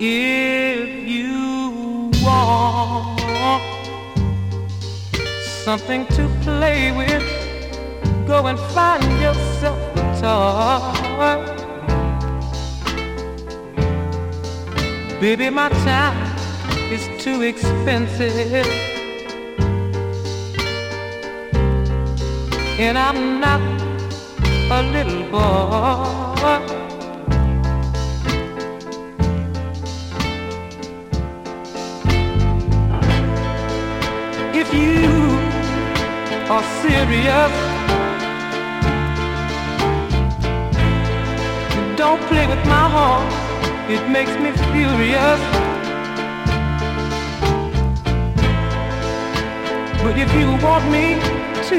If you want something to play with, go and find yourself a toy. Baby, my time is too expensive, and I'm not a little boy. If you are serious, don't play with my heart, it makes me furious. But if you want me